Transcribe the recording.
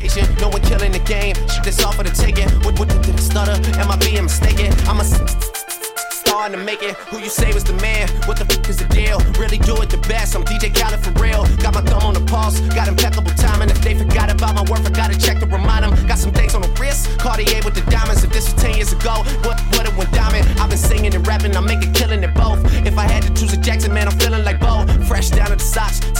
competition. No one killing the game. Shit that's all for the taking. What did I stutter? Am I being mistaken? I'm a starting to make it. Who you say was the man? What the fuck is the deal? Really do it the best. I'm DJ Khaled for real. Got my thumb on the pulse. Got impeccable timing. If they forgot about my worth, I gotta check to remind them. Got some things on the wrist. Cartier with the diamonds. If this was 10 years ago, what it went diamond? I've been singing and rapping. I'm making killing it both. If I had to choose a Jackson, man, I'm feeling like Bo. Fresh down to the socks.